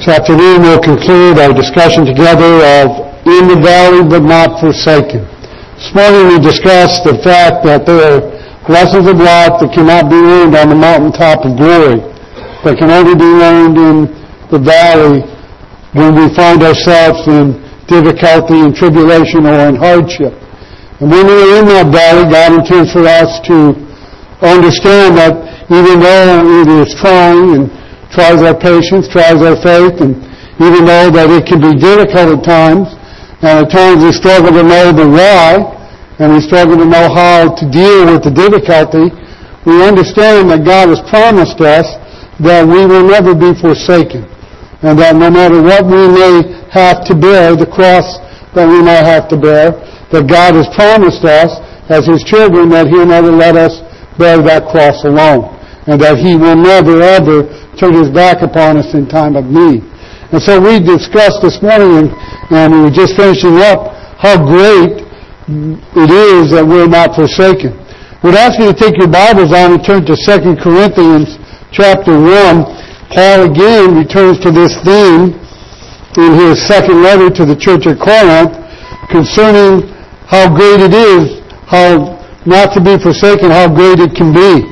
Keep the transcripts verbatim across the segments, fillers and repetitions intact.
This afternoon we'll conclude our discussion together of in the valley but not forsaken. This morning we discussed the fact that there are lessons of life that cannot be learned on the mountaintop of glory, but can only be learned in the valley when we find ourselves in difficulty and tribulation or in hardship. And when we are in that valley, God intends for us to understand that even though it is trying and tries our patience, tries our faith, and even though that it can be difficult at times, and at times we struggle to know the why, and we struggle to know how to deal with the difficulty, we understand that God has promised us that we will never be forsaken, and that no matter what we may have to bear, the cross that we may have to bear, that God has promised us as His children that He'll never let us bear that cross alone, and that He will never ever turn His back upon us in time of need. And so we discussed this morning, and we were just finishing up, how great it is that we're not forsaken. We'd ask you to take your Bibles on and turn to Second Corinthians chapter one. Paul again returns to this theme in his second letter to the church at Corinth concerning how great it is, how not to be forsaken, how great it can be.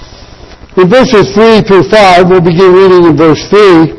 In verses three through five, we'll begin reading in verse three.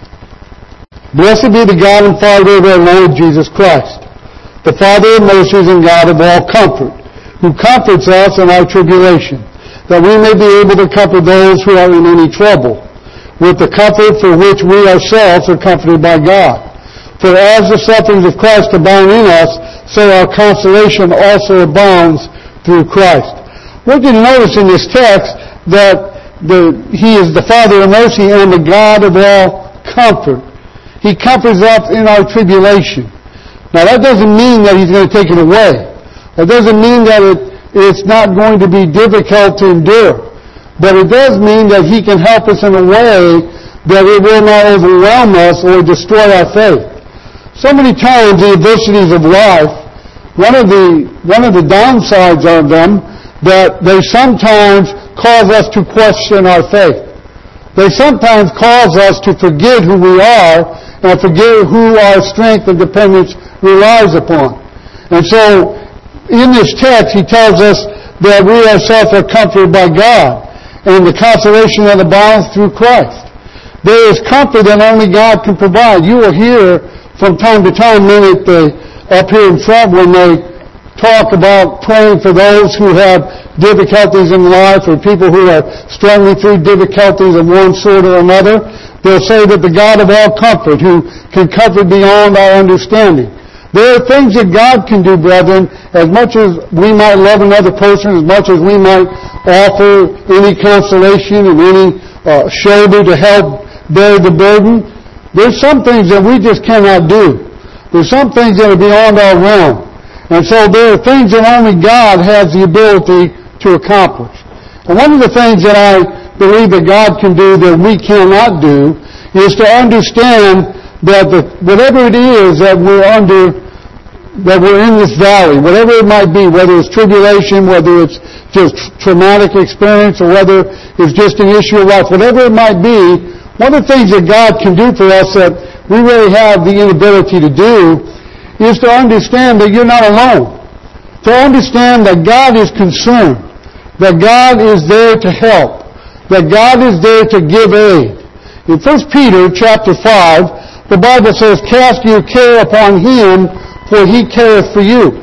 Blessed be the God and Father of our Lord Jesus Christ, the Father of mercies and God of all comfort, who comforts us in our tribulation, that we may be able to comfort those who are in any trouble, with the comfort for which we ourselves are comforted by God. For as the sufferings of Christ abound in us, so our consolation also abounds through Christ. We're going to notice in this text that The, he is the Father of mercy and the God of all comfort. He comforts us in our tribulation. Now that doesn't mean that He's going to take it away. That doesn't mean that it, it's not going to be difficult to endure. But it does mean that He can help us in a way that it will not overwhelm us or destroy our faith. So many times the adversities of life, one of the, one of the downsides of them, that they sometimes cause us to question our faith. They sometimes cause us to forget who we are and forget who our strength and dependence relies upon. And so, in this text, he tells us that we ourselves are comforted by God and the consolation that abounds through Christ. There is comfort that only God can provide. You will hear from time to time men at the, up here in front when they talk about praying for those who have difficulties in life or people who are struggling through difficulties of one sort or another. They'll say that the God of all comfort, who can comfort beyond our understanding. There are things that God can do, brethren, as much as we might love another person, as much as we might offer any consolation and any uh, shoulder to help bear the burden. There's some things that we just cannot do. There's some things that are beyond our realm. And so there are things that only God has the ability to accomplish. And one of the things that I believe that God can do that we cannot do is to understand that the, whatever it is that we're under, that we're in this valley, whatever it might be, whether it's tribulation, whether it's just traumatic experience, or whether it's just an issue of life, whatever it might be, one of the things that God can do for us that we really have the inability to do is to understand that you're not alone. To understand that God is concerned, that God is there to help, that God is there to give aid. In First Peter chapter five, the Bible says, cast your care upon Him, for He careth for you.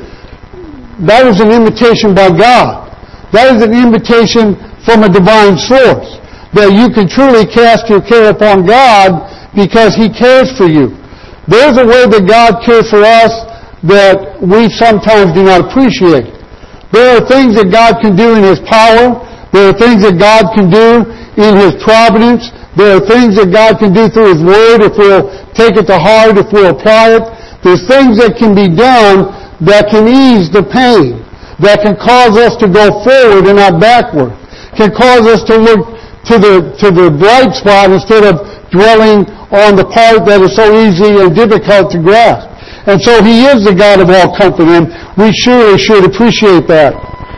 That is an invitation by God. That is an invitation from a divine source, that you can truly cast your care upon God because He cares for you. There's a way that God cares for us that we sometimes do not appreciate. There are things that God can do in His power. There are things that God can do in His providence. There are things that God can do through His Word if we'll take it to heart, if we'll apply it. There's things that can be done that can ease the pain, that can cause us to go forward and not backward, can cause us to look to the, to the bright spot instead of dwelling on the part that is so easy and difficult to grasp. And so He is the God of all comfort, and we surely should appreciate that.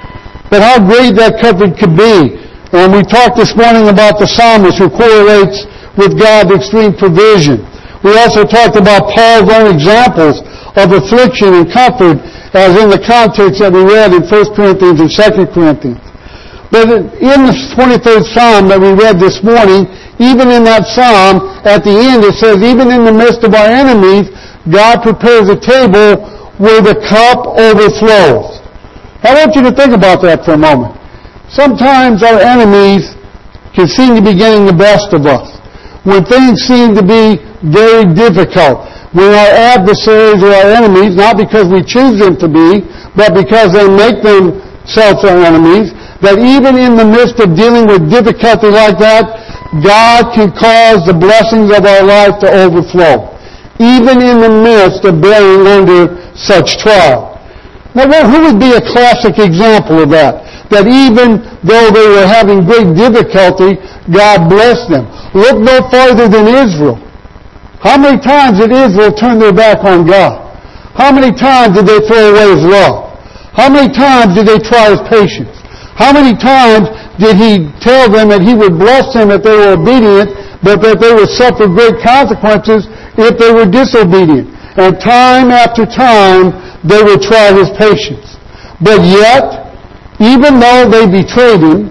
But how great that comfort could be. And we talked this morning about the psalmist who correlates with God's extreme provision. We also talked about Paul's own examples of affliction and comfort as in the context that we read in First Corinthians and Second Corinthians. But in the twenty-third Psalm that we read this morning, even in that Psalm, at the end it says, even in the midst of our enemies, God prepares a table where the cup overflows. I want you to think about that for a moment. Sometimes our enemies can seem to be getting the best of us. When things seem to be very difficult, when our adversaries or our enemies, not because we choose them to be, but because they make themselves our enemies, that even in the midst of dealing with difficulty like that, God can cause the blessings of our life to overflow, even in the midst of bearing under such trial. Now, who would be a classic example of that? That even though they were having great difficulty, God blessed them. Look no farther than Israel. How many times did Israel turn their back on God? How many times did they throw away His love? How many times did they try His patience? How many times did He tell them that He would bless them if they were obedient, but that they would suffer great consequences if they were disobedient? And time after time, they would try His patience. But yet, even though they betrayed Him,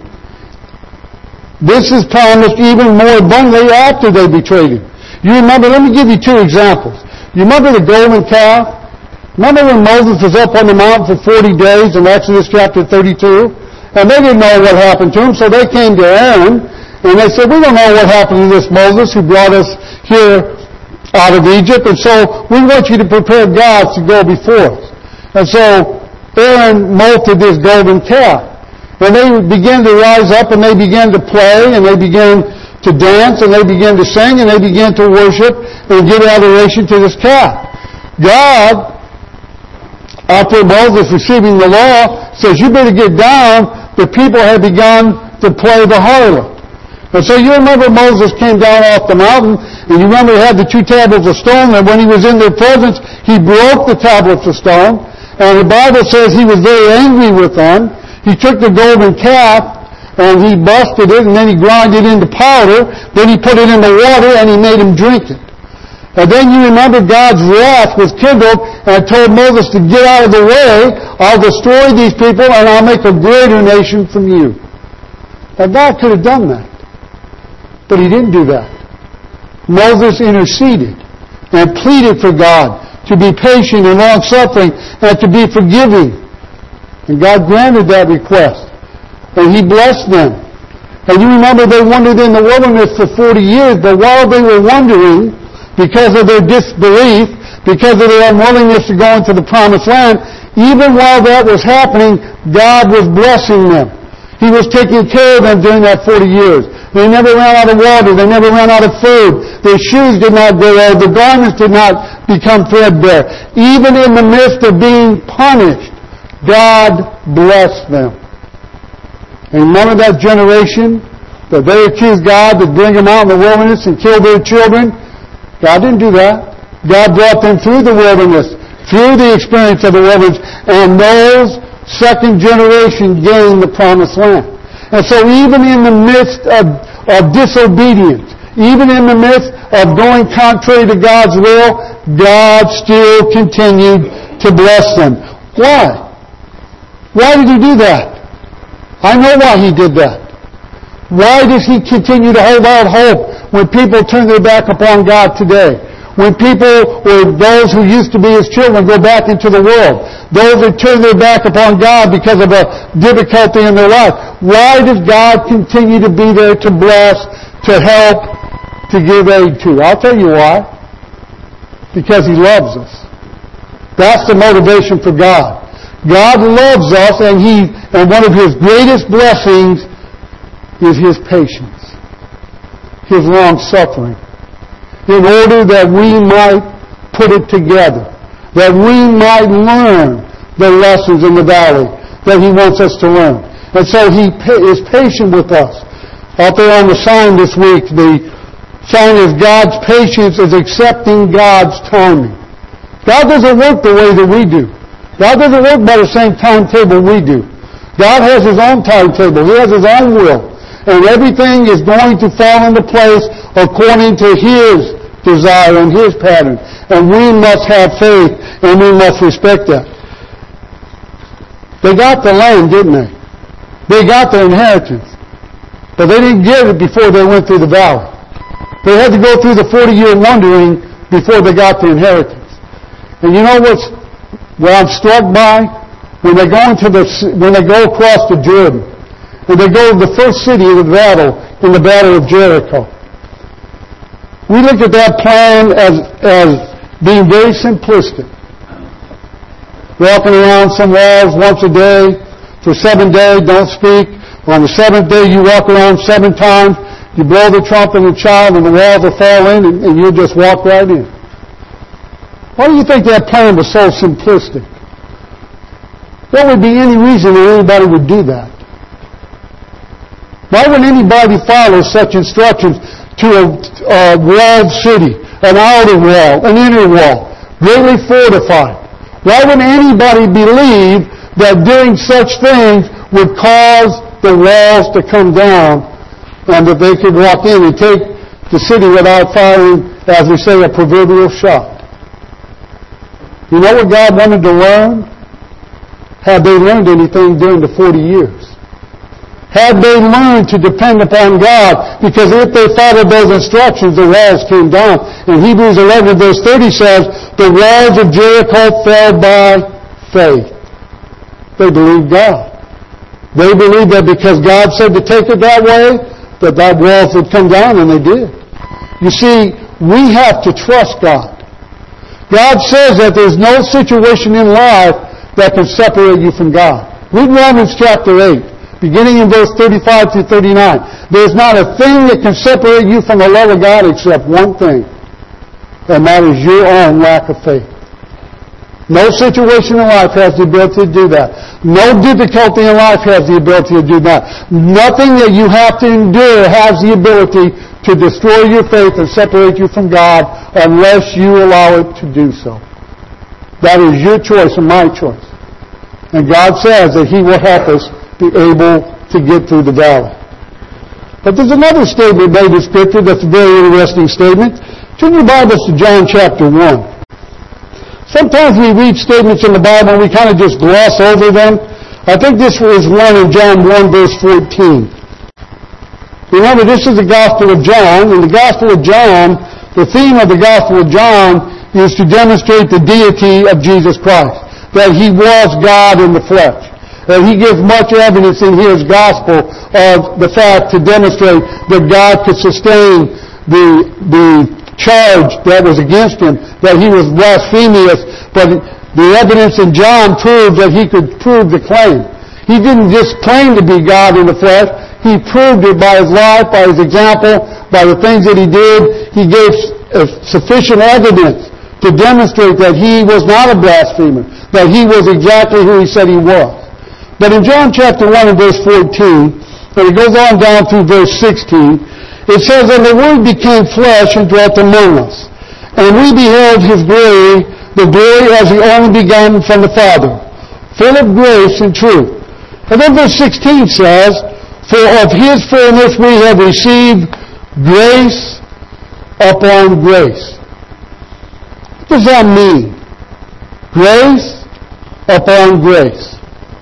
this is promised even more abundantly after they betrayed Him. You remember, let me give you two examples. You remember the golden calf? Remember when Moses was up on the mountain for forty days in Exodus chapter thirty-two? And they didn't know what happened to him, so they came to Aaron, and they said, we don't know what happened to this Moses who brought us here out of Egypt, and so we want you to prepare gods to go before us. And so Aaron molted this golden calf. And they began to rise up, and they began to play, and they began to dance, and they began to sing, and they began to worship and give adoration to this calf. God, after Moses receiving the law, says, you better get down. The people had begun to play the harlot. And so you remember Moses came down off the mountain, and you remember he had the two tablets of stone, and when he was in their presence, he broke the tablets of stone, and the Bible says he was very angry with them. He took the golden calf, and he busted it, and then he ground it into powder, then he put it in the water, and he made him drink it. And then you remember God's wrath was kindled, and told Moses to get out of the way. I'll destroy these people, and I'll make a greater nation from you. Now God could have done that, but He didn't do that. Moses interceded and pleaded for God to be patient and long-suffering and to be forgiving. And God granted that request. And He blessed them. And you remember they wandered in the wilderness for forty years, but while they were wandering, because of their disbelief, because of their unwillingness to go into the promised land, even while that was happening, God was blessing them. He was taking care of them during that forty years. They never ran out of water. They never ran out of food. Their shoes did not grow old. Their garments did not become threadbare. Even in the midst of being punished, God blessed them. And remember that generation that they accused God to bring them out in the wilderness and kill their children? God didn't do that. God brought them through the wilderness, through the experience of the wilderness, and those second generation gained the promised land. And so even in the midst of, of disobedience, even in the midst of going contrary to God's will, God still continued to bless them. Why? Why did He do that? I know why He did that. Why does He continue to hold out hope when people turn their back upon God today? When people, or those who used to be His children, go back into the world. Those who turn their back upon God because of a difficulty in their life. Why does God continue to be there to bless, to help, to give aid to? I'll tell you why. Because He loves us. That's the motivation for God. God loves us, and He, and one of His greatest blessings is His patience, His long-suffering, in order that we might put it together, that we might learn the lessons in the valley that He wants us to learn. And so He is patient with us. Out there on the sign this week, the sign is God's patience is accepting God's timing. God doesn't work the way that we do. God doesn't work by the same timetable we do. God has His own timetable. He has His own will. And everything is going to fall into place according to His desire and His pattern. And we must have faith, and we must respect that. They got the land, didn't they? They got their inheritance. But they didn't get it before they went through the valley. They had to go through the forty-year wandering before they got the inheritance. And you know what's, what I'm struck by? When they go into the, when they go across the Jordan, and they go to the first city of the battle, in the Battle of Jericho. We look at that plan as, as being very simplistic. Walking around some walls once a day, for seven days, don't speak. On the seventh day, you walk around seven times, you blow the trumpet and the child, and the walls will fall in, and, and you'll just walk right in. Why do you think that plan was so simplistic? What would be any reason that anybody would do that? Why would anybody follow such instructions to a, a walled city, an outer wall, an inner wall, greatly fortified? Why would anybody believe that doing such things would cause the walls to come down and that they could walk in and take the city without firing, as we say, a proverbial shot? You know what God wanted to learn? Had they learned anything during the forty years? Had they learned to depend upon God? Because if they followed those instructions, the walls came down. And Hebrews eleven verse thirty says, the walls of Jericho fell by faith. They believed God. They believed that because God said to take it that way, that that walls would come down, and they did. You see, we have to trust God. God says that there's no situation in life that can separate you from God. Read Romans chapter eight, beginning in verse thirty-five through thirty-nine. There's not a thing that can separate you from the love of God except one thing, and that is your own lack of faith. No situation in life has the ability to do that. No difficulty in life has the ability to do that. Nothing that you have to endure has the ability to destroy your faith and separate you from God unless you allow it to do so. That is your choice and my choice. And God says that He will help us be able to get through the valley. But there's another statement made in Scripture that's a very interesting statement. Turn your Bibles to John chapter one. Sometimes we read statements in the Bible and we kind of just gloss over them. I think this is one in John one verse fourteen. Remember, this is the Gospel of John. In the Gospel of John, the theme of the Gospel of John is to demonstrate the deity of Jesus Christ, that He was God in the flesh. And He gives much evidence in His Gospel of the fact to demonstrate that God could sustain the, the charge that was against Him, that He was blasphemous, but the evidence in John proved that He could prove the claim. He didn't just claim to be God in the flesh, He proved it by His life, by His example, by the things that He did. He gave sufficient evidence to demonstrate that He was not a blasphemer, that He was exactly who He said He was. But in John chapter one and verse fourteen, and it goes on down through verse sixteen, it says, and the Word became flesh and dwelt among us. And we beheld His glory, the glory as the only begotten from the Father, full of grace and truth. And then verse sixteen says, for of His fullness we have received grace upon grace. What does that mean? Grace upon grace.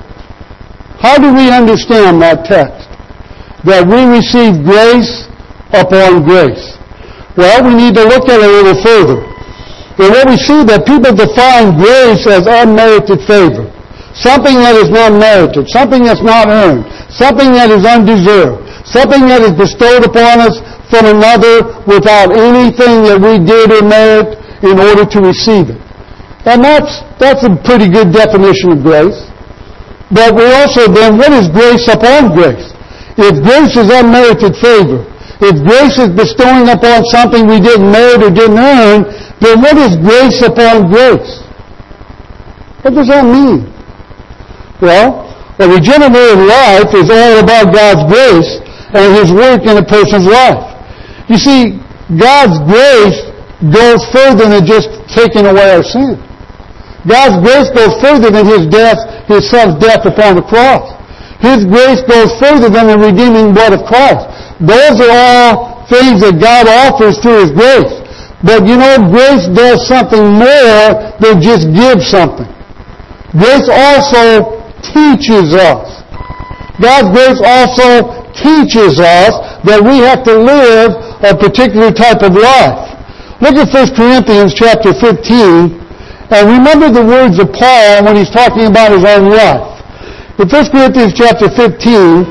How do we understand that text? That we receive grace upon grace. Well, we need to look at it a little further. And what we see that people define grace as unmerited favor. Something that is not merited. Something that's not earned. Something that is undeserved. Something that is bestowed upon us from another without anything that we did or merit in order to receive it. And that's, that's a pretty good definition of grace. But we also then, what is grace upon grace? If grace is unmerited favor, if grace is bestowing upon something we didn't merit or didn't earn, then what is grace upon grace? What does that mean? Well, a regenerated life is all about God's grace and His work in a person's life. You see, God's grace goes further than just taking away our sin. God's grace goes further than His death, His Son's death upon the cross. His grace goes further than the redeeming blood of Christ. Those are all things that God offers through His grace. But you know, grace does something more than just give something. Grace also teaches us. God's grace also teaches us that we have to live a particular type of life. Look at First Corinthians chapter fifteen, and remember the words of Paul when he's talking about his own life. In First Corinthians chapter fifteen,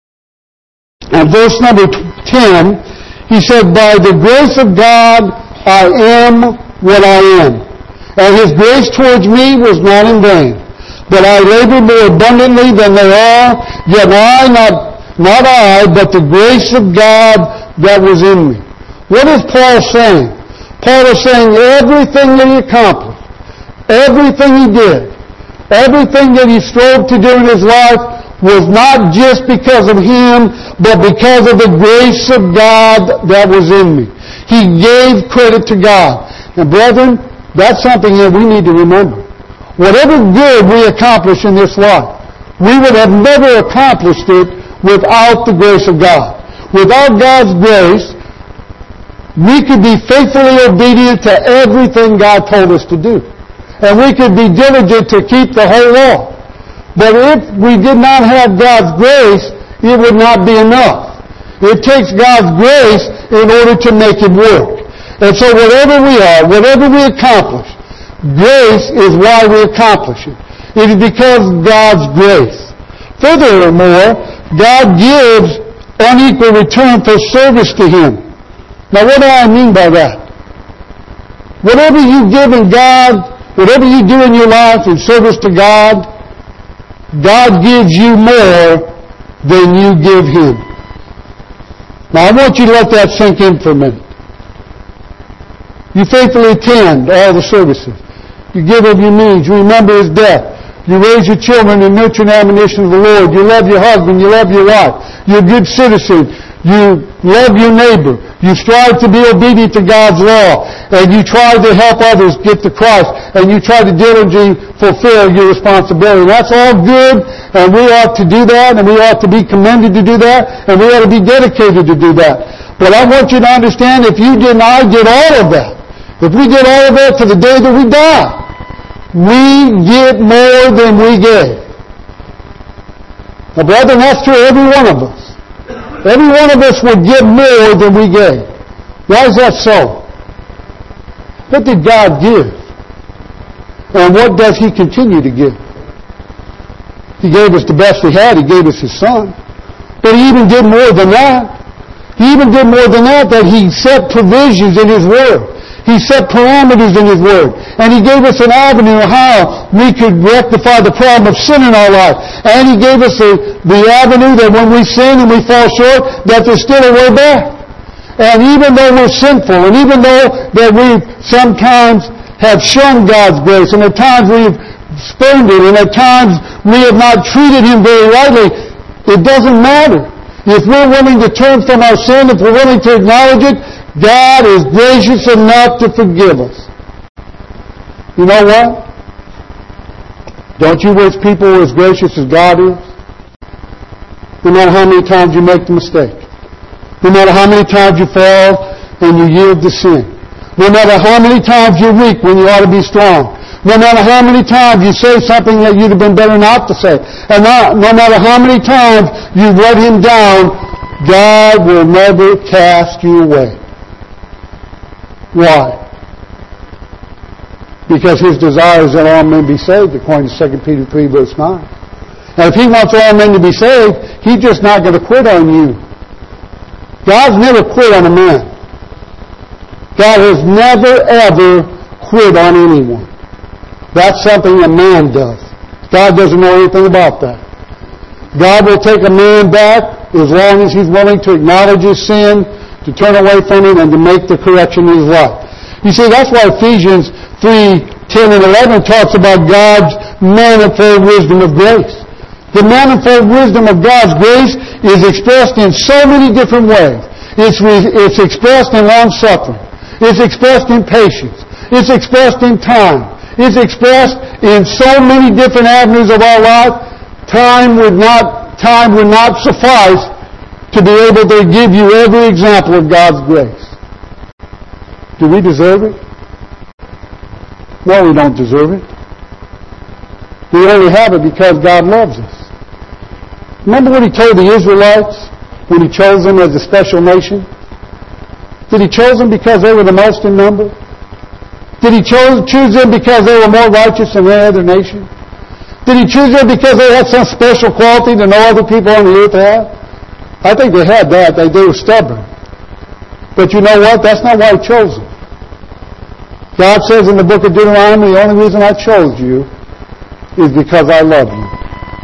and verse number ten, he said, "By the grace of God I am what I am, and His grace towards me was not in vain. But I labor more abundantly than they are, yet I, not, not I, but the grace of God that was in me." What is Paul saying? Paul is saying everything that he accomplished, everything he did, everything that he strove to do in his life was not just because of him, but because of the grace of God that was in me. He gave credit to God. And brethren, that's something that we need to remember. Whatever good we accomplish in this life, we would have never accomplished it without the grace of God. Without God's grace, we could be faithfully obedient to everything God told us to do. And we could be diligent to keep the whole law. But if we did not have God's grace, it would not be enough. It takes God's grace in order to make it work. And so whatever we are, whatever we accomplish, grace is why we accomplish it. It is because of God's grace. Furthermore, God gives unequal return for service to Him. Now what do I mean by that? Whatever you give in God, whatever you do in your life in service to God, God gives you more than you give Him. Now I want you to let that sink in for a minute. You faithfully attend all the services. You give of your means. You remember His death. You raise your children in nurture and admonition of the Lord. You love your husband. You love your wife. You're a good citizen. You love your neighbor. You strive to be obedient to God's law. And you try to help others get to Christ. And you try to diligently fulfill your responsibility. That's all good, and we ought to do that, and we ought to be commended to do that, and we ought to be dedicated to do that. But I want you to understand, if you did and I did all of that, if we did all of that to the day that we die, we get more than we gave. Now, brethren, that's true of every one of us. Every one of us would give more than we gave. Why is that so? What did God give? And what does He continue to give? He gave us the best He had. He gave us His Son. But He even did more than that. He even did more than that, that He set provisions in His Word. He set parameters in His Word. And He gave us an avenue how we could rectify the problem of sin in our life. And He gave us the, the avenue that when we sin and we fall short, that there's still a way back. And even though we're sinful, and even though that we sometimes have shown God's grace, and at times we've spurned it, and at times we have not treated Him very rightly, it doesn't matter. If we're willing to turn from our sin, if we're willing to acknowledge it, God is gracious enough to forgive us. You know what? Don't you wish people were as gracious as God is? No matter how many times you make the mistake. No matter how many times you fall and you yield to sin. No matter how many times you're weak when you ought to be strong. No matter how many times you say something that you'd have been better not to say. And not, no matter how many times you've let Him down, God will never cast you away. Why? Because His desire is that all men be saved, according to Second Peter three, verse nine. And if He wants all men to be saved, He's just not going to quit on you. God's never quit on a man. God has never, ever quit on anyone. That's something a man does. God doesn't know anything about that. God will take a man back as long as he's willing to acknowledge his sin, to turn away from it, and to make the correction in his life. You see, that's why Ephesians three, ten, and eleven talks about God's manifold wisdom of grace. The manifold wisdom of God's grace is expressed in so many different ways. It's, re- it's expressed in long-suffering. It's expressed in patience. It's expressed in time. It's expressed in so many different avenues of our life. Time would not, time would not suffice to be able to give you every example of God's grace. Do we deserve it? No, we don't deserve it. We only have it because God loves us. Remember what He told the Israelites when He chose them as a special nation? Did He choose them because they were the most in number? Did He chose, choose them because they were more righteous than any other nation? Did He choose them because they had some special quality that no other people on the earth had? I think they had that. They, they were stubborn. But you know what? That's not why He chose them. God says in the book of Deuteronomy, the only reason I chose you is because I love you.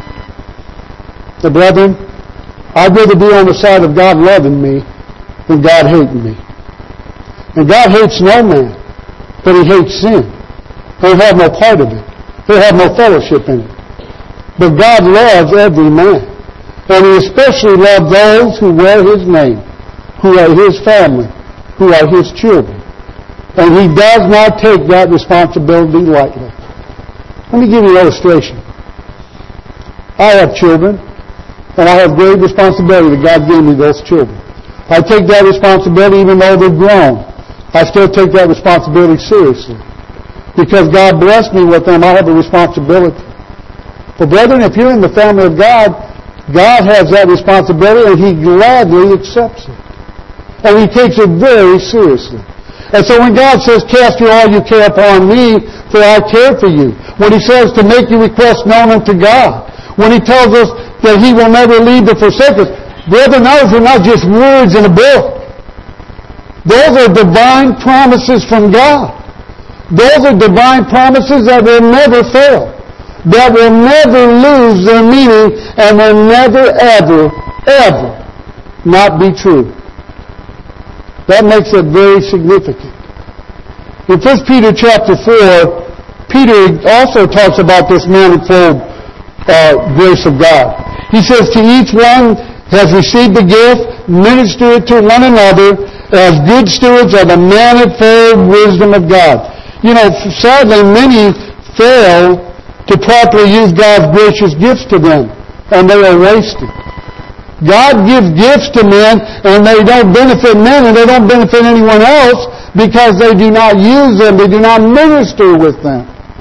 So brethren, I'd rather be on the side of God loving me than God hating me. And God hates no man, but He hates sin. He'll have no part of it. He'll have no fellowship in it. But God loves every man. And He especially loves those who wear His name, who are His family, who are His children. And He does not take that responsibility lightly. Let me give you an illustration. I have children, and I have great responsibility that God gave me those children. I take that responsibility even though they're grown. I still take that responsibility seriously. Because God blessed me with them, I have a responsibility. But brethren, if you're in the family of God, God has that responsibility and He gladly accepts it. And He takes it very seriously. And so when God says, cast your all you care upon me, for I care for you. When He says to make your requests known unto God. When He tells us that He will never leave or forsake us. Brethren, those are not just words in a book. Those are divine promises from God. Those are divine promises that will never fail. That will never lose their meaning and will never, ever, ever not be true. That makes it very significant. In First Peter chapter four, Peter also talks about this manifold uh, grace of God. He says, to each one has received the gift, minister it to one another as good stewards of the manifold wisdom of God. You know, sadly, many fail to properly use God's gracious gifts to them, and they are wasted. God gives gifts to men, and they don't benefit men, and they don't benefit anyone else because they do not use them, they do not minister with them.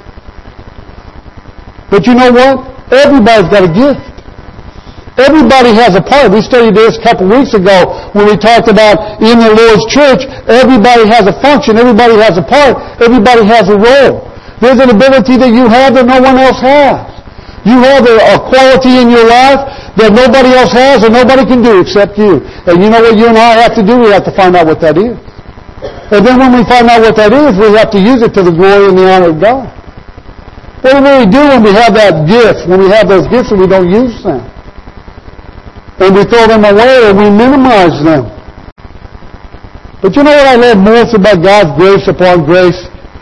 But you know what? Everybody's got a gift. Everybody has a part. We studied this a couple weeks ago when we talked about in the Lord's church, everybody has a function, everybody has a part, everybody has a role. There's an ability that you have that no one else has. You have a, a quality in your life that nobody else has and nobody can do except you. And you know what you and I have to do? We have to find out what that is. And then when we find out what that is, we have to use it to the glory and the honor of God. What do we do when we have that gift, when we have those gifts and we don't use them? And we throw them away and we minimize them. But you know what I love most about God's grace upon grace?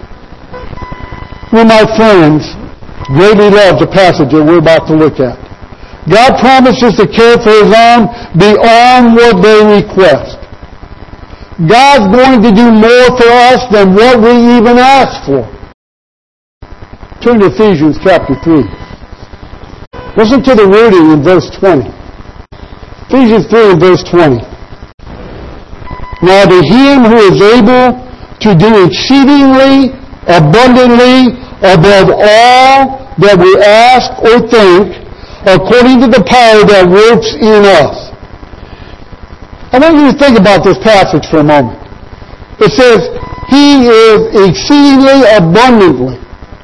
One of my friends greatly loves a passage that we're about to look at. God promises to care for His own beyond what they request. God's going to do more for us than what we even ask for. Turn to Ephesians chapter three. Listen to the wording in verse twenty. Ephesians three and verse twenty. Now to Him who is able to do exceedingly abundantly above all that we ask or think, according to the power that works in us. I want you to think about this passage for a moment. It says, He is exceedingly abundantly.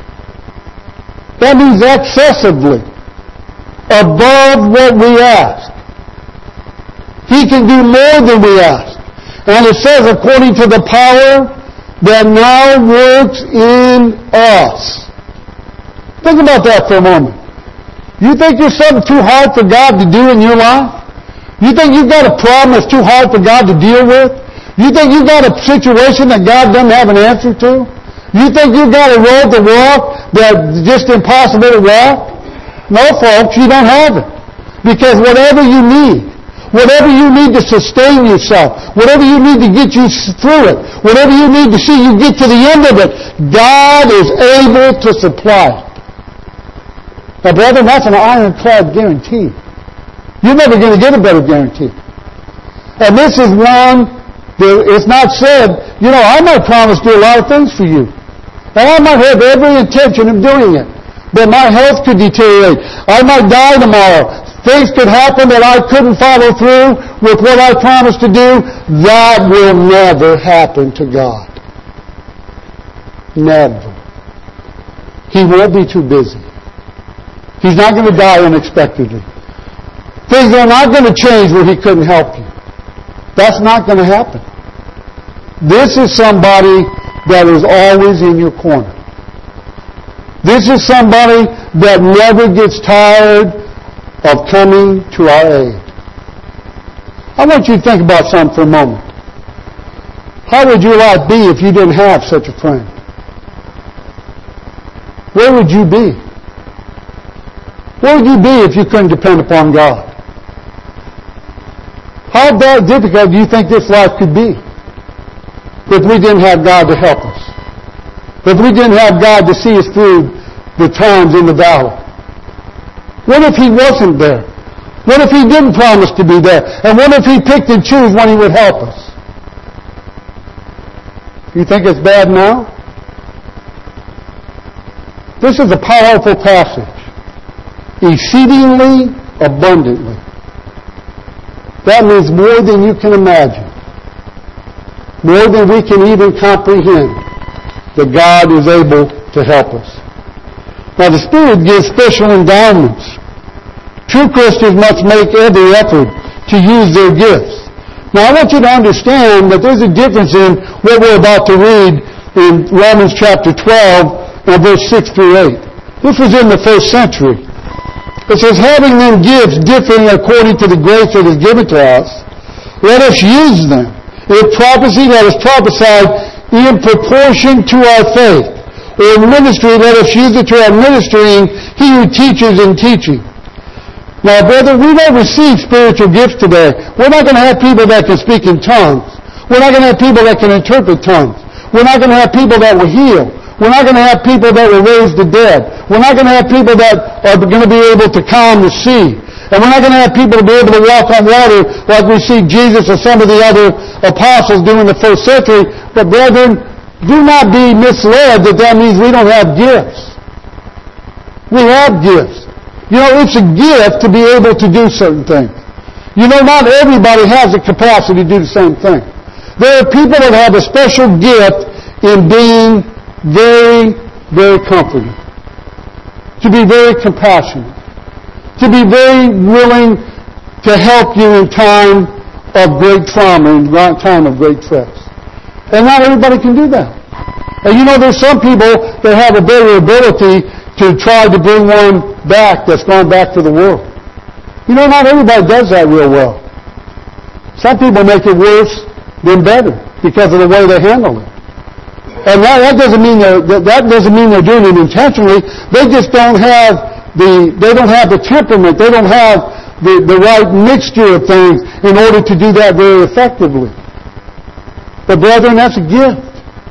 That means excessively. Above what we ask. He can do more than we ask. And it says, according to the power that now works in us. Think about that for a moment. You think you're something too hard for God to do in your life? You think you've got a problem that's too hard for God to deal with? You think you've got a situation that God doesn't have an answer to? You think you've got a road to walk that's just impossible to walk? No, folks, you don't have it. Because whatever you need, whatever you need to sustain yourself, whatever you need to get you through it, whatever you need to see you get to the end of it, God is able to supply it. Now, brethren, that's an ironclad guarantee. You're never going to get a better guarantee. And this is one that it's not said You know, I might promise to do a lot of things for you. And I might have every intention of doing it. But my health could deteriorate. I might die tomorrow. Things could happen that I couldn't follow through with what I promised to do. That will never happen to God. Never. He won't be too busy. He's not going to die unexpectedly. Things are not going to change where He couldn't help you. That's not going to happen. This is somebody that is always in your corner. This is somebody that never gets tired of coming to our aid. I want you to think about something for a moment. How would your life be if you didn't have such a friend? Where would you be? Where would you be if you couldn't depend upon God? How bad difficult do you think this life could be if we didn't have God to help us? If we didn't have God to see us through the times in the valley? What if He wasn't there? What if He didn't promise to be there? And what if He picked and chose when He would help us? You think it's bad now? This is a powerful passage. Exceedingly abundantly. That means more than you can imagine. More than we can even comprehend. That God is able to help us. Now the Spirit gives special endowments. True Christians must make every effort to use their gifts. Now I want you to understand that there's a difference in what we're about to read in Romans chapter twelve and verse six through eight. This was in the first century. It says, having then gifts differing according to the grace that is given to us, let us use them. If prophecy, let us prophesy in proportion to our faith. Or ministry, let us use it to our ministering, he who teaches in teaching. Now, brother, we don't receive spiritual gifts today. We're not going to have people that can speak in tongues. We're not going to have people that can interpret tongues. We're not going to have people that will heal. We're not going to have people that will raise the dead. We're not going to have people that are going to be able to calm the sea. And we're not going to have people to be able to walk on water like we see Jesus or some of the other apostles do in the first century. But brethren, do not be misled that that means we don't have gifts. We have gifts. You know, it's a gift to be able to do certain things. You know, not everybody has the capacity to do the same thing. There are people that have a special gift in being very, very comforting. To be very compassionate. To be very willing to help you in time of great trauma, in time of great stress. And not everybody can do that. And you know, there's some people that have a better ability to try to bring one back that's gone back to the world. You know, not everybody does that real well. Some people make it worse than better because of the way they handle it. And that, that doesn't mean they're, that doesn't mean they're doing it intentionally. They just don't have the, they don't have the temperament. They don't have the, the right mixture of things in order to do that very effectively. But brethren, that's a gift.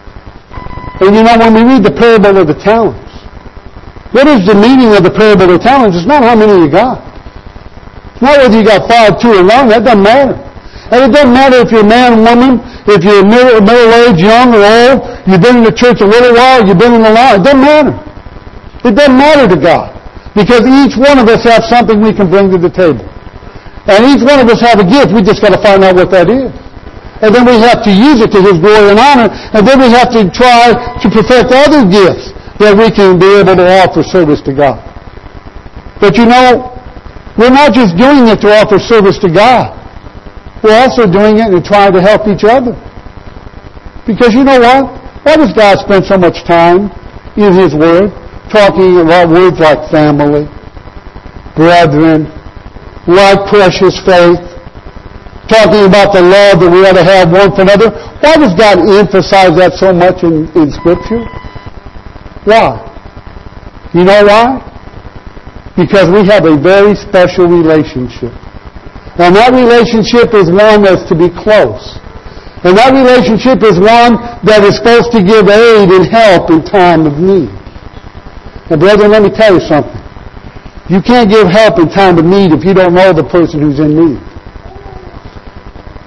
And you know, when we read the parable of the talents, what is the meaning of the parable of the talents? It's not how many you got. It's not whether you got five, two, or one. That doesn't matter. And it doesn't matter if you're a man or woman, if you're middle, middle-aged, young or old, you've been in the church a little while, you've been in the law. It doesn't matter. It doesn't matter to God. Because each one of us have something we can bring to the table. And each one of us have a gift. We just got to find out what that is. And then we have to use it to His glory and honor. And then we have to try to perfect other gifts that we can be able to offer service to God. But you know, we're not just doing it to offer service to God. We're also doing it and trying to help each other. Because you know what? Why does God spend so much time in His Word talking about words like family, brethren, like precious faith, talking about the love that we ought to have one for another? Why does God emphasize that so much in, in Scripture? Why? You know why? Because we have a very special relationship. And that relationship is one that's to be close. And that relationship is one that is supposed to give aid and help in time of need. Now, brethren, let me tell you something. You can't give help in time of need if you don't know the person who's in need.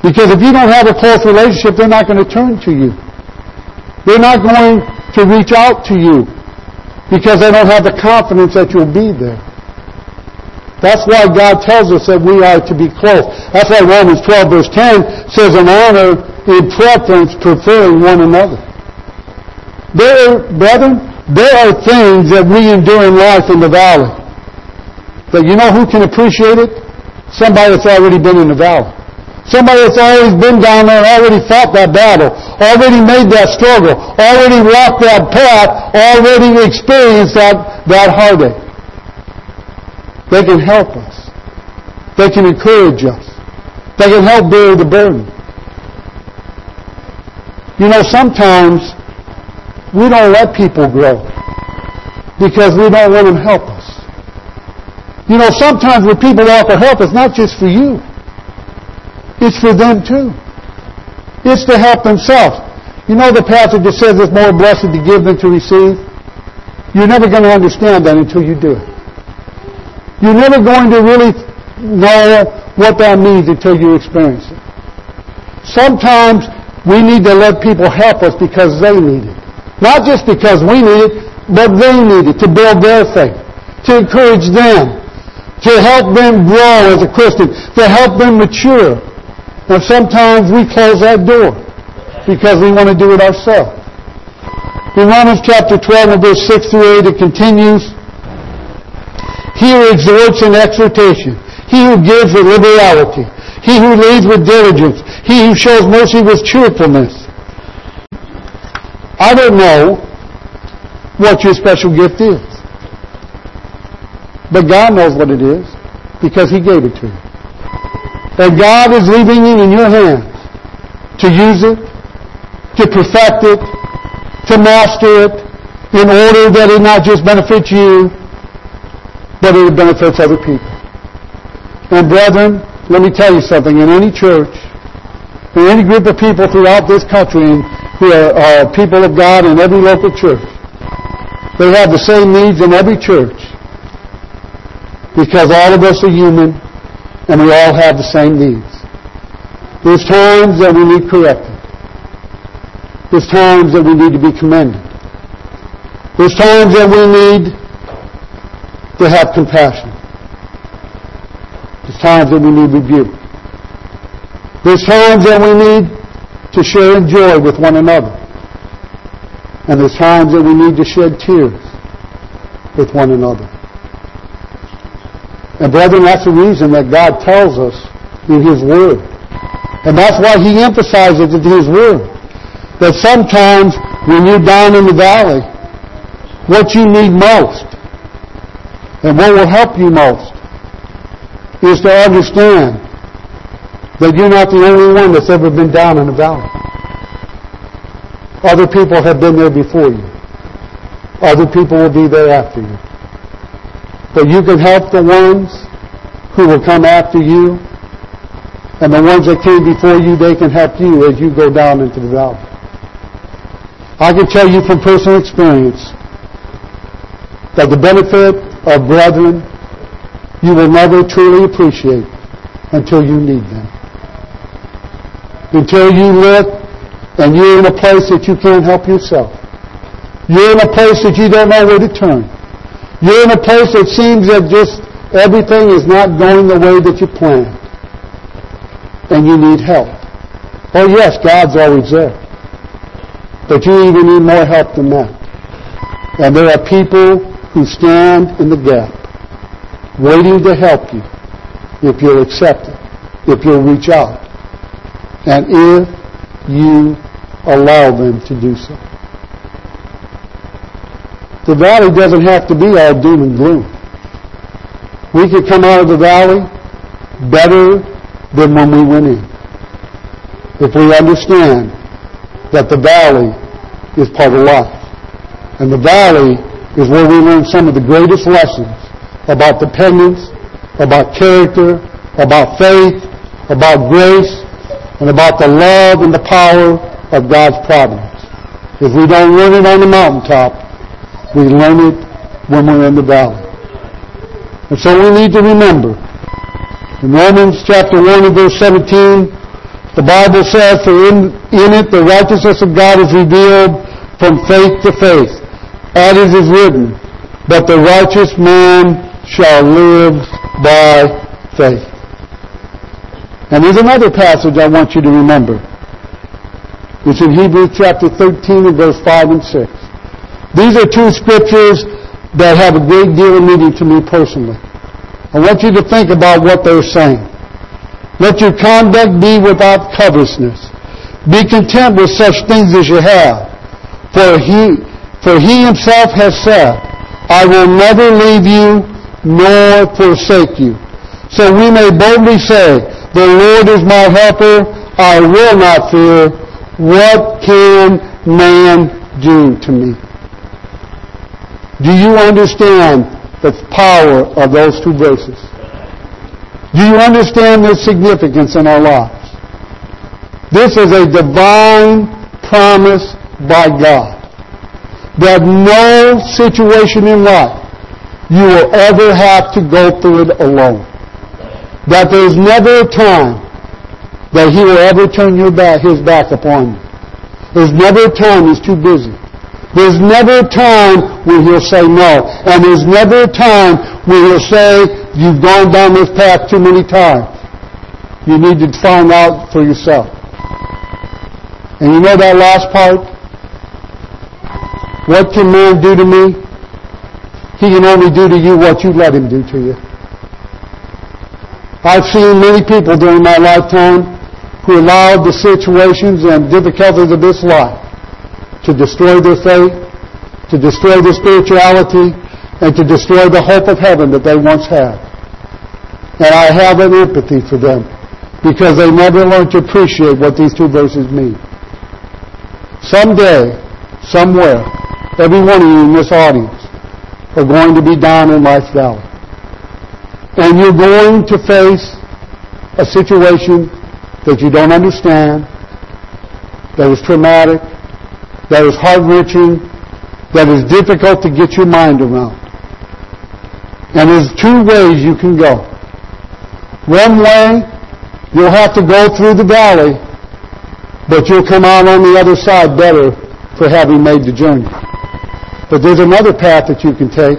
Because if you don't have a close relationship, they're not going to turn to you. They're not going to reach out to you because they don't have the confidence that you'll be there. That's why God tells us that we are to be close. That's why Romans twelve verse ten says, an honor in preference, preferring one another. There, brethren, there are things that we endure in life in the valley that you know who can appreciate it? Somebody that's already been in the valley. Somebody that's always been down there and already fought that battle, already made that struggle, already walked that path, already experienced that, that heartache. They can help us. They can encourage us. They can help bear the burden. You know, sometimes we don't let people grow because we don't want them to help us. You know, sometimes when people offer help, it's not just for you. It's for them too. It's to help themselves. You know the passage that says it's more blessed to give than to receive? You're never going to understand that until you do it. You're never going to really know what that means until you experience it. Sometimes we need to let people help us because they need it. Not just because we need it, but they need it to build their faith, to encourage them, to help them grow as a Christian, to help them mature. And sometimes we close that door because we want to do it ourselves. In Romans chapter twelve and verse six through eight, it continues, he who exhorts in exhortation, he who gives with liberality, he who leads with diligence, he who shows mercy with cheerfulness. I don't know what your special gift is, but God knows what it is because he gave it to you. And God is leaving it in your hands to use it, to perfect it, to master it, in order that it not just benefits you, but it benefits other people. And brethren, let me tell you something. In any church, in any group of people throughout this country, and who are, are people of God in every local church, they have the same needs in every church. Because all of us are human, and we all have the same needs. There's times that we need corrected. There's times that we need to be commended. There's times that we need to have compassion. There's times that we need rebuke. There's times that we need to share in joy with one another. And there's times that we need to shed tears with one another. And brethren, that's the reason that God tells us in His Word. And that's why He emphasizes it in His Word. That sometimes when you're down in the valley, what you need most, and what will help you most, is to understand that you're not the only one that's ever been down in the valley. Other people have been there before you. Other people will be there after you. But you can help the ones who will come after you, and the ones that came before you, they can help you as you go down into the valley. I can tell you from personal experience that the benefit of brethren you will never truly appreciate until you need them. Until you look and you're in a place that you can't help yourself. You're in a place that you don't know where to turn. You're in a place that seems that just everything is not going the way that you planned. And you need help. Oh yes, God's always there. But you even need more help than that. And there are people who stand in the gap, waiting to help you if you'll accept it, if you'll reach out, and if you allow them to do so. The valley doesn't have to be all doom and gloom. We could come out of the valley better than when we went in, if we understand that the valley is part of life. And the valley is where we learn some of the greatest lessons about dependence, about character, about faith, about grace, and about the love and the power of God's providence. If we don't learn it on the mountaintop, we learn it when we're in the valley. And so we need to remember, in Romans chapter one and verse seventeen, The Bible says, for in, in it the righteousness of God is revealed from faith to faith. As it is written, but the righteous man shall live by faith. And there's another passage I want you to remember. It's in Hebrews chapter thirteen and verse five and six. These are two scriptures that have a great deal of meaning to me personally. I want you to think about what they're saying. Let your conduct be without covetousness. Be content with such things as you have. For he, for he himself has said, I will never leave you nor forsake you. So we may boldly say, the Lord is my helper, I will not fear. What can man do to me? Do you understand the power of those two verses? Do you understand their significance in our lives? This is a divine promise by God that no situation in life you will ever have to go through it alone. That there's never a time that He will ever turn your back, His back upon you. There's never a time He's too busy. There's never a time when He'll say no. And there's never a time when He'll say, you've gone down this path too many times. You need to find out for yourself. And you know that last part? What can man do to me? He can only do to you what you let him do to you. I've seen many people during my lifetime who allowed the situations and difficulties of this life to destroy their faith, to destroy their spirituality, and to destroy the hope of heaven that they once had. And I have an empathy for them because they never learned to appreciate what these two verses mean. Someday, somewhere, every one of you in this audience are going to be down in life's valley. And you're going to face a situation that you don't understand, that is traumatic, that is heart-wrenching, that is difficult to get your mind around. And there's two ways you can go. One way, you'll have to go through the valley, but you'll come out on the other side better for having made the journey. But there's another path that you can take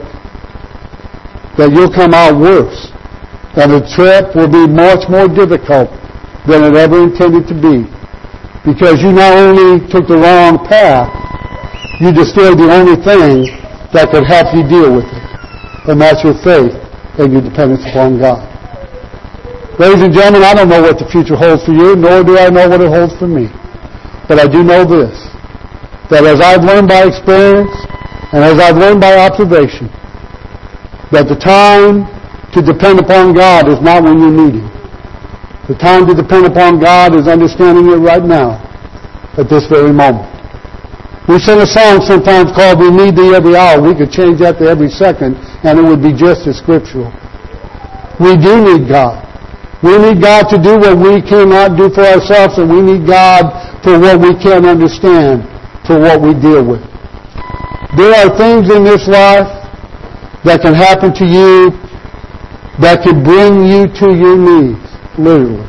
that you'll come out worse. And the trip will be much more difficult than it ever intended to be. Because you not only took the wrong path, you destroyed the only thing that could help you deal with it. And that's your faith and your dependence upon God. Ladies and gentlemen, I don't know what the future holds for you, nor do I know what it holds for me. But I do know this, that as I've learned by experience, and as I've learned by observation, that the time to depend upon God is not when you need Him. The time to depend upon God is understanding it right now, at this very moment. We sing a song sometimes called We Need Thee Every Hour. We could change that to every second, and it would be just as scriptural. We do need God. We need God to do what we cannot do for ourselves, and we need God for what we can't understand, for what we deal with. There are things in this life that can happen to you that can bring you to your knees, literally.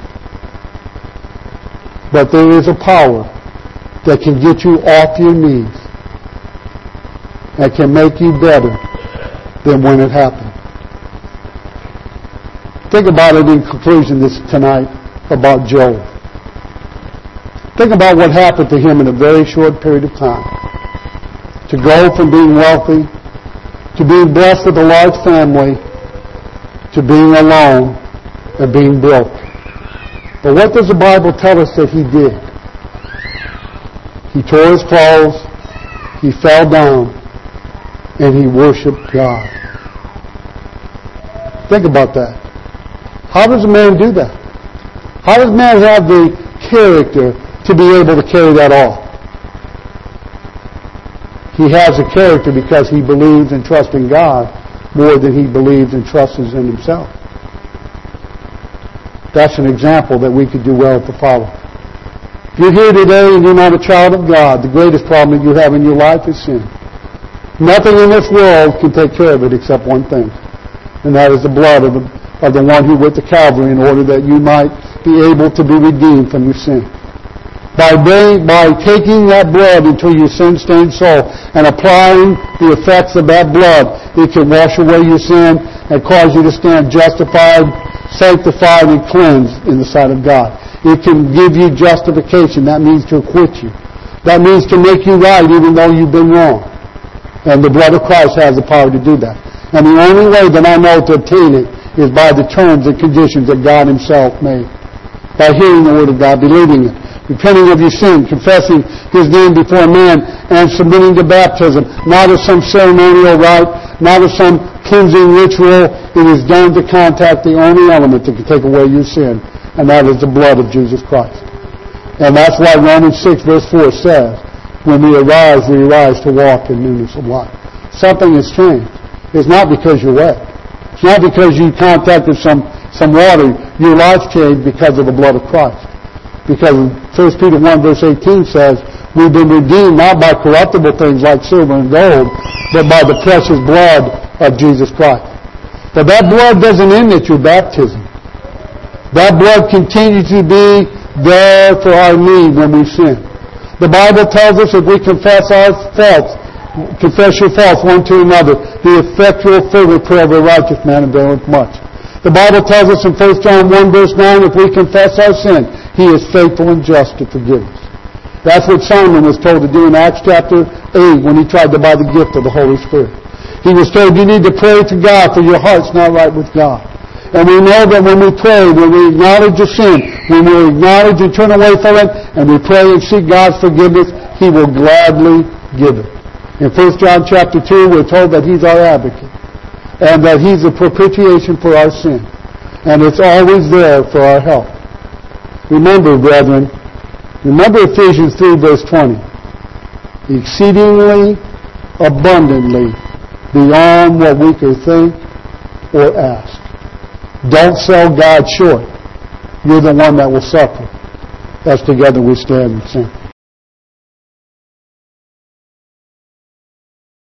But there is a power that can get you off your knees, that can make you better than when it happened. Think about it in conclusion this tonight about Job. Think about what happened to him in a very short period of time. To go from being wealthy, to being blessed with a large family, to being alone and being broke. But what does the Bible tell us that he did? He tore his clothes, he fell down, and he worshiped God. Think about that. How does a man do that? How does a man have the character to be able to carry that off? He has a character because he believes and trusts in God more than he believes and trusts in himself. That's an example that we could do well to follow. If you're here today and you're not a child of God, the greatest problem that you have in your life is sin. Nothing in this world can take care of it except one thing, and that is the blood of the, of the one who went to Calvary in order that you might be able to be redeemed from your sin. By, being, by taking that blood into your sin-stained soul and applying the effects of that blood, it can wash away your sin and cause you to stand justified, sanctified, and cleansed in the sight of God. It can give you justification. That means to acquit you. That means to make you right even though you've been wrong. And the blood of Christ has the power to do that. And the only way that I know to obtain it is by the terms and conditions that God Himself made. By hearing the Word of God, believing it, repenting of your sin, confessing His name before man, and submitting to baptism, not as some ceremonial rite, not as some cleansing ritual. It is done to contact the only element that can take away your sin, and that is the blood of Jesus Christ. And that's why Romans six verse four says, when we arise, we arise to walk in newness of life. Something has changed. It's not because you're wet. It's not because you contacted some, some water. Your life changed because of the blood of Christ. Because First Peter one verse eighteen says, we've been redeemed not by corruptible things like silver and gold, but by the precious blood of Jesus Christ. But that blood doesn't end at your baptism. That blood continues to be there for our need when we sin. The Bible tells us if we confess our faults, confess your faults one to another, the effectual fervent prayer of a righteous man availeth much. The Bible tells us in First John one verse nine, if we confess our sin, He is faithful and just to forgive us. That's what Simon was told to do in Acts chapter eight when he tried to buy the gift of the Holy Spirit. He was told, you need to pray to God for your heart's not right with God. And we know that when we pray, when we acknowledge the sin, when we acknowledge and turn away from it, and we pray and seek God's forgiveness, He will gladly give it. In First John chapter two, we're told that He's our advocate, and that He's a propitiation for our sin. And it's always there for our help. Remember, brethren, remember Ephesians three verse twenty. Exceedingly abundantly beyond what we could think or ask. Don't sell God short. You're the one that will suffer as together we stand and sing.